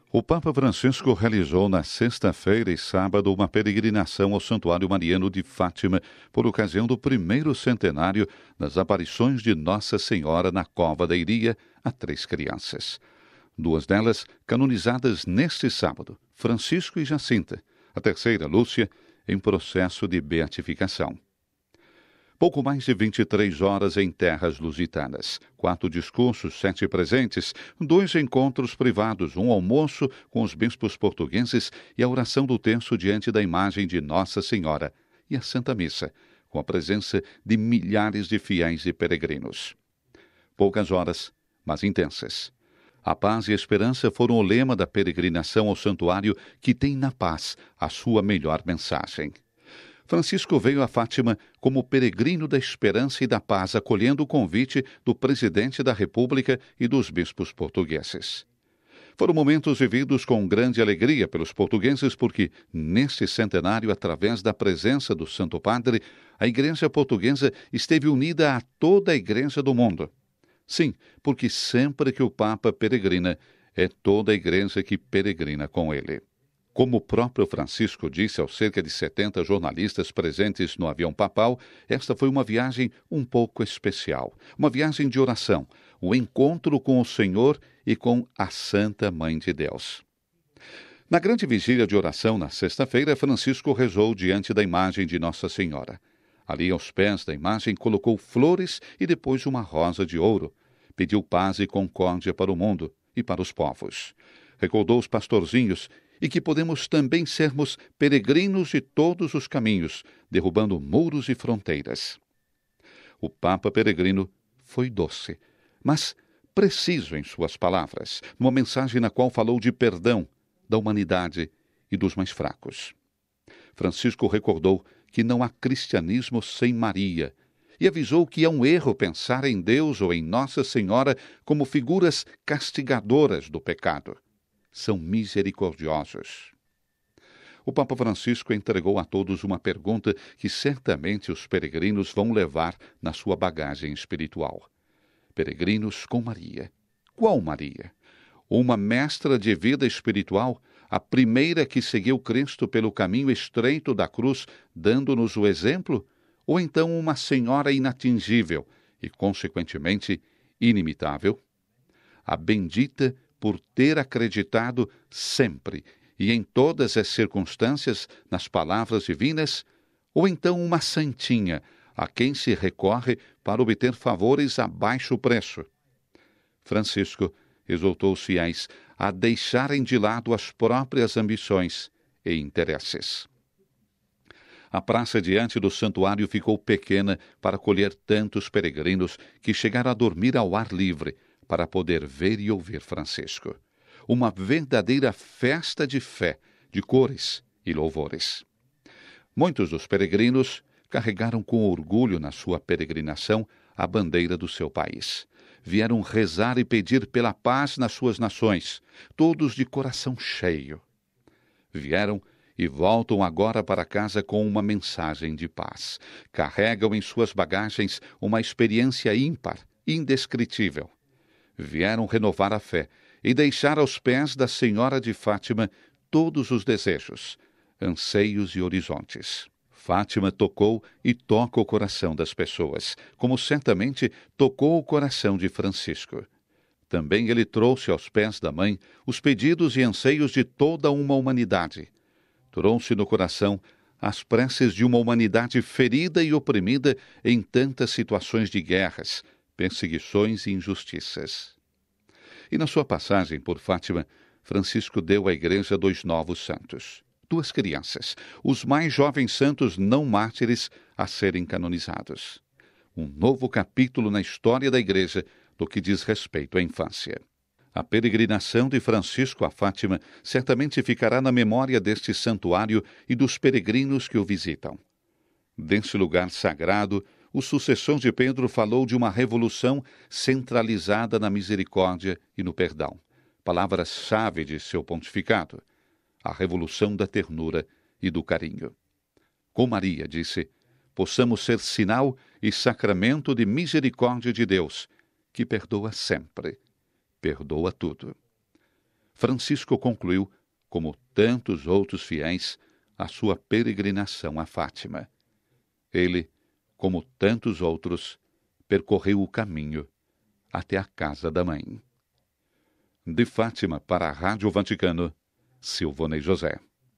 O Papa Francisco realizou na sexta-feira e sábado uma peregrinação ao Santuário Mariano de Fátima por ocasião do primeiro centenário das aparições de Nossa Senhora na Cova da Iria a 3 crianças. 2 delas canonizadas neste sábado, Francisco e Jacinta, a terceira, Lúcia, em processo de beatificação. Pouco mais de 23 horas em terras lusitanas. 4 discursos, 7 presentes, 2 encontros privados, um almoço com os bispos portugueses e a oração do terço diante da imagem de Nossa Senhora e a Santa Missa, com a presença de milhares de fiéis e peregrinos. Poucas horas, mas intensas. A paz e a esperança foram o lema da peregrinação ao santuário que tem na paz a sua melhor mensagem. Francisco veio a Fátima como peregrino da esperança e da paz, acolhendo o convite do presidente da República e dos bispos portugueses. Foram momentos vividos com grande alegria pelos portugueses porque, neste centenário, através da presença do Santo Padre, a Igreja Portuguesa esteve unida a toda a Igreja do mundo. Sim, porque sempre que o Papa peregrina, é toda a Igreja que peregrina com ele. Como o próprio Francisco disse aos cerca de 70 jornalistas presentes no avião papal, esta foi uma viagem um pouco especial. Uma viagem de oração, um encontro com o Senhor e com a Santa Mãe de Deus. Na grande vigília de oração, na sexta-feira, Francisco rezou diante da imagem de Nossa Senhora. Ali, aos pés da imagem, colocou flores e depois uma rosa de ouro. Pediu paz e concórdia para o mundo e para os povos. Recordou os pastorzinhos e que podemos também sermos peregrinos de todos os caminhos, derrubando muros e fronteiras. O Papa peregrino foi doce, mas preciso em suas palavras, numa mensagem na qual falou de perdão, da humanidade e dos mais fracos. Francisco recordou que não há cristianismo sem Maria e avisou que é um erro pensar em Deus ou em Nossa Senhora como figuras castigadoras do pecado. São misericordiosos. O Papa Francisco entregou a todos uma pergunta que certamente os peregrinos vão levar na sua bagagem espiritual. Peregrinos com Maria. Qual Maria? Uma mestra de vida espiritual, a primeira que seguiu Cristo pelo caminho estreito da cruz, dando-nos o exemplo? Ou então uma senhora inatingível e, consequentemente, inimitável? A bendita por ter acreditado sempre e em todas as circunstâncias nas palavras divinas, ou então uma santinha a quem se recorre para obter favores a baixo preço. Francisco exortou os fiéis a deixarem de lado as próprias ambições e interesses. A praça diante do santuário ficou pequena para acolher tantos peregrinos que chegaram a dormir ao ar livre, para poder ver e ouvir Francisco. Uma verdadeira festa de fé, de cores e louvores. Muitos dos peregrinos carregaram com orgulho na sua peregrinação a bandeira do seu país. Vieram rezar e pedir pela paz nas suas nações, todos de coração cheio. Vieram e voltam agora para casa com uma mensagem de paz. Carregam em suas bagagens uma experiência ímpar, indescritível. Vieram renovar a fé e deixar aos pés da Senhora de Fátima todos os desejos, anseios e horizontes. Fátima tocou e toca o coração das pessoas, como certamente tocou o coração de Francisco. Também ele trouxe aos pés da mãe os pedidos e anseios de toda uma humanidade. Trouxe no coração as preces de uma humanidade ferida e oprimida em tantas situações de guerras, perseguições e injustiças. E na sua passagem por Fátima, Francisco deu à Igreja 2 novos santos, 2 crianças, os mais jovens santos não mártires a serem canonizados. Um novo capítulo na história da Igreja no que diz respeito à infância. A peregrinação de Francisco a Fátima certamente ficará na memória deste santuário e dos peregrinos que o visitam. Desse lugar sagrado, o sucessor de Pedro falou de uma revolução centralizada na misericórdia e no perdão, palavras-chave de seu pontificado, a revolução da ternura e do carinho. Com Maria, disse, possamos ser sinal e sacramento de misericórdia de Deus, que perdoa sempre, perdoa tudo. Francisco concluiu, como tantos outros fiéis, a sua peregrinação a Fátima. Ele, como tantos outros, percorreu o caminho até a casa da mãe. De Fátima para a Rádio Vaticano, Silvonei José.